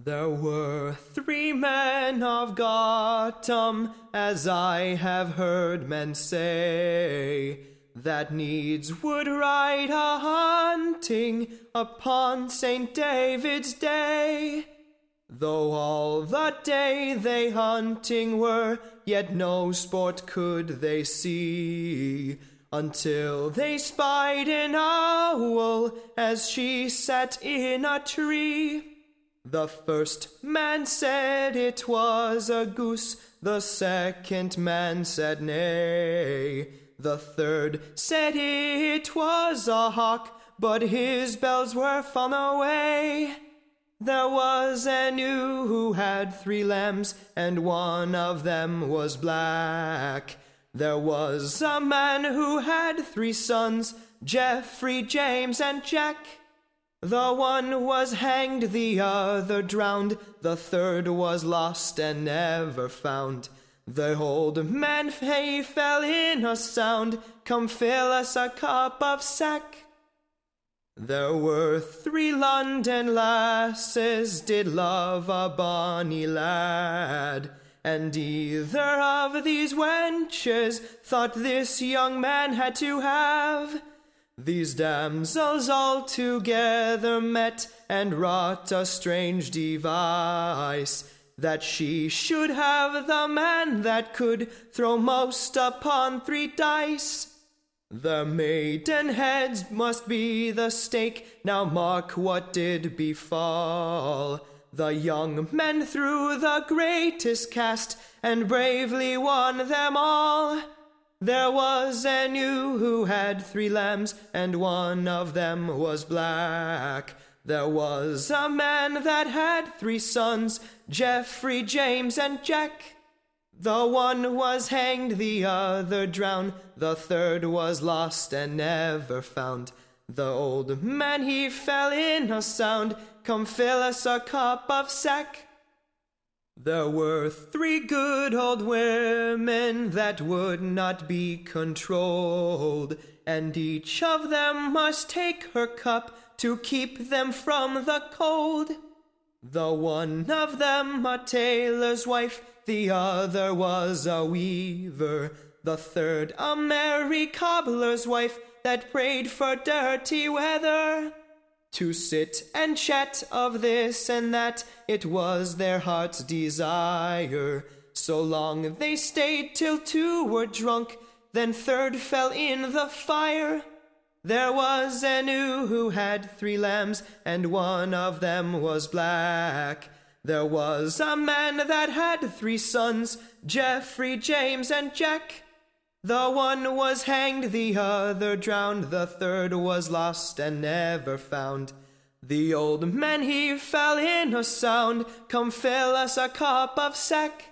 There were 3 men of Gotham, as I have heard men say, that needs would ride a-hunting upon St. David's day. Though all the day they hunting were, yet no sport could they see, until they spied an owl as she sat in a tree. The first man said it was a goose, the second man said nay, the third said it was a hawk, but his bells were fallen away. There was an ewe who had 3 lambs, and one of them was black. There was a man who had 3 sons, Geoffrey, James, and Jack. The one was hanged, the other drowned, the third was lost and never found. The old man, he fell in a sound, come fill us a cup of sack. There were 3 London lasses did love a bonny lad, and either of these wenches thought this young man had to have. These damsels all together met and wrought a strange device, that she should have the man that could throw most upon 3 dice. The maidenheads must be the stake, now mark what did befall. The young men threw the greatest cast, and bravely won them all. There was an ewe who had 3 lambs, and one of them was black. There was a man that had 3 sons, Geoffrey, James, and Jack. The one was hanged, the other drowned, the third was lost and never found. The old man, he fell in a sound, come fill us a cup of sack. There were 3 good old women that would not be controlled, and each of them must take her cup to keep them from the cold. The one of them a tailor's wife, the other was a weaver, the third a merry cobbler's wife that prayed for dirty weather. To sit and chat of this and that, it was their heart's desire. So long they stayed till 2 were drunk, then 3rd fell in the fire. There was an ewe who had 3 lambs, and one of them was black. There was a man that had 3 sons, Geoffrey, James, and Jack. The one was hanged, the other drowned, the third was lost and never found. The old man, he fell in a sound, come fill us a cup of sack.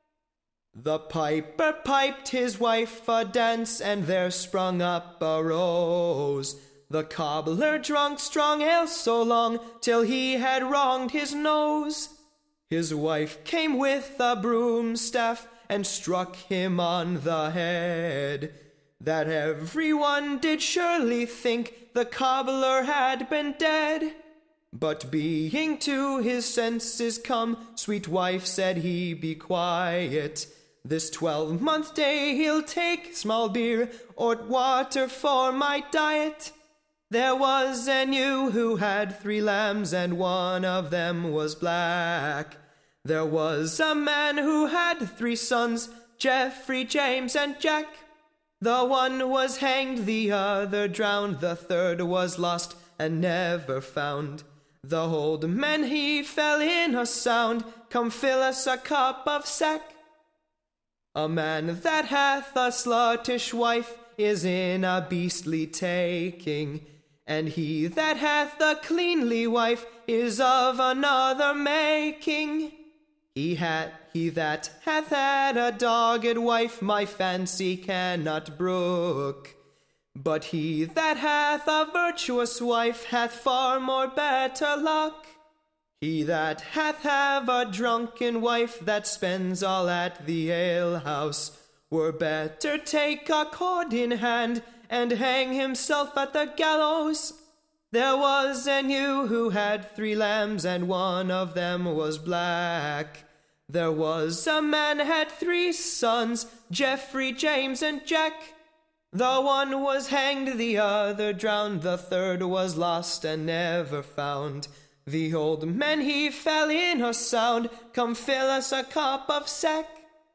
The piper piped his wife a dance, and there sprung up a rose. The cobbler drunk strong ale so long, till he had wronged his nose. His wife came with a broomstaff, and struck him on the head, that everyone did surely think the cobbler had been dead. But being to his senses come, sweet wife, said he, be quiet. This 12-month day he'll take small beer or water for my diet. There was an ewe who had 3 lambs, and one of them was black. There was a man who had 3 sons, Geoffrey, James, and Jack. The one was hanged, the other drowned, the third was lost and never found. The old man, he fell in a sound, come fill us a cup of sack. A man that hath a sluttish wife is in a beastly taking, and he that hath a cleanly wife is of another making. He that hath had a dogged wife my fancy cannot brook, but he that hath a virtuous wife hath far more better luck. He that hath have a drunken wife that spends all at the alehouse were better take a cord in hand and hang himself at the gallows. There was an ewe who had 3 lambs, and one of them was black. There was a man had 3 sons, Geoffrey, James, and Jack. The one was hanged, the other drowned, the third was lost and never found. The old man he fell in a sound, come fill us a cup of sack.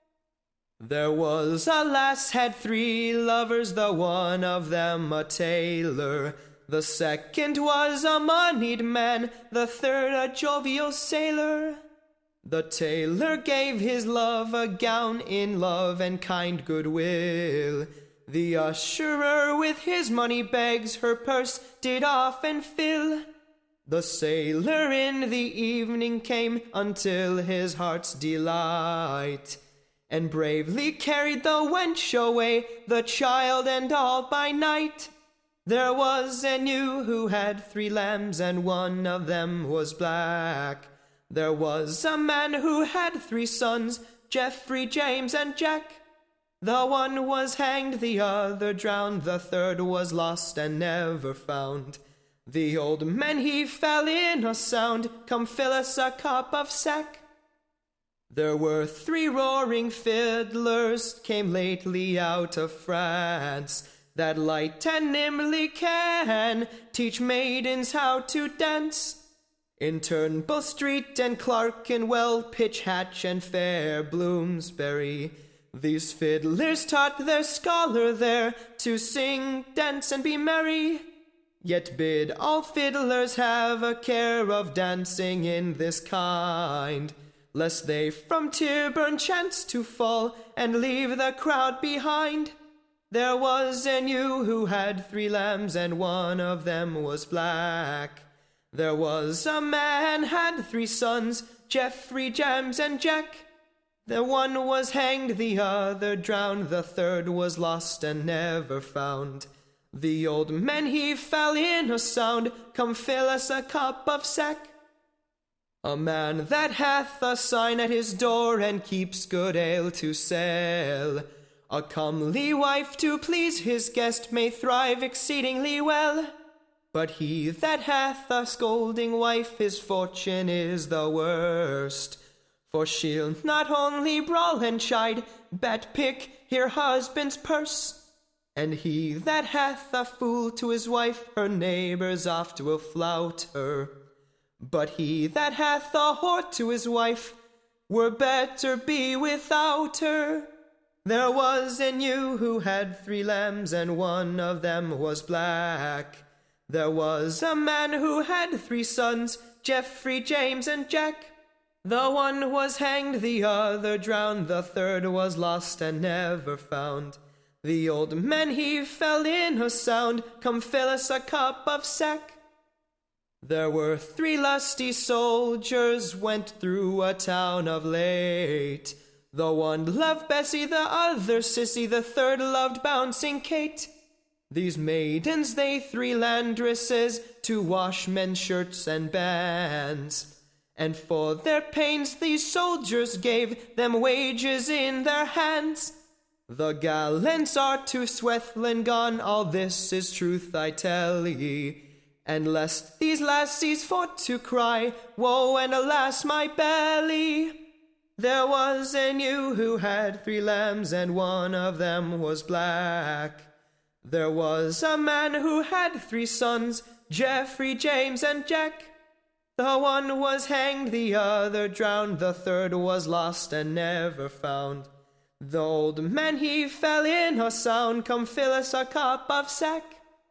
There was a lass had 3 lovers, the one of them a tailor. The second was a moneyed man, the third a jovial sailor. The tailor gave his love a gown in love and kind goodwill. The ussurer with his money bags her purse did often fill. The sailor in the evening came until his heart's delight, and bravely carried the wench away, the child and all by night. There was an ewe who had 3 lambs, and one of them was black. There was a man who had 3 sons, Geoffrey, James, and Jack. The one was hanged, the other drowned, the third was lost and never found. The old man he fell in a sound, come fill us a cup of sack. There were 3 roaring fiddlers, came lately out of France, that light and nimbly can teach maidens how to dance. In Turnbull Street and Clerkenwell, Pitch Hatch and fair Bloomsbury, these fiddlers taught their scholar there to sing, dance, and be merry. Yet bid all fiddlers have a care of dancing in this kind, lest they from Tyburn chance to fall and leave the crowd behind. There was an ewe who had 3 lambs, and one of them was black. There was a man had 3 sons, Geoffrey, James, and Jack. The one was hanged, the other drowned, the third was lost and never found. The old man he fell in a sound, come fill us a cup of sack. A man that hath a sign at his door, and keeps good ale to sell, a comely wife to please his guest, may thrive exceedingly well. But he that hath a scolding wife, his fortune is the worst. For she'll not only brawl and chide, but pick her husband's purse. And he that hath a fool to his wife, her neighbours oft will flout her. But he that hath a whore to his wife, were better be without her. There was an ewe who had 3 lambs, and one of them was black. There was a man who had 3 sons, Geoffrey, James, and Jack. The one was hanged, the other drowned, the third was lost and never found. The old man he fell in a sound, come fill us a cup of sack. There were 3 lusty soldiers went through a town of late. The one loved Bessie, the other Sissy, the third loved Bouncing Kate. These maidens they 3 landresses, to wash men's shirts and bands. And for their pains these soldiers gave them wages in their hands. The gallants are to Swethlin gone, all this is truth I tell ye. And lest these lassies fought to cry, woe and alas my belly. There was an ewe who had 3 lambs, and one of them was black. There was a man who had 3 sons, Geoffrey, James, and Jack. The one was hanged, the other drowned, the third was lost and never found. The old man he fell in a sound, come fill us a cup of sack.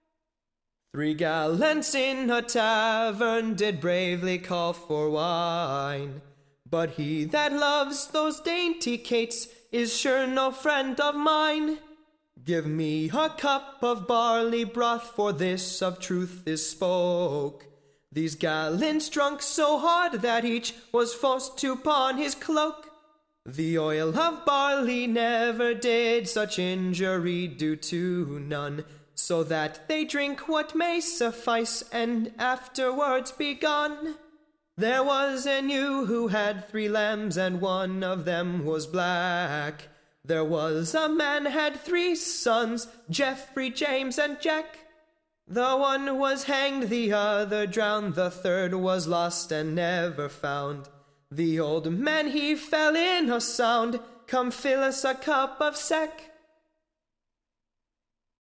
3 gallants in a tavern did bravely call for wine, but he that loves those dainty cates is sure no friend of mine. Give me a cup of barley broth, for this of truth is spoke. These gallants drunk so hard that each was forced to pawn his cloak. The oil of barley never did such injury do to none, so that they drink what may suffice, and afterwards be gone. There was an ewe who had 3 lambs, and one of them was black. There was a man had 3 sons, Geoffrey, James, and Jack. The one was hanged, the other drowned, the third was lost and never found. The old man he fell in a sound. Come fill us a cup of sack.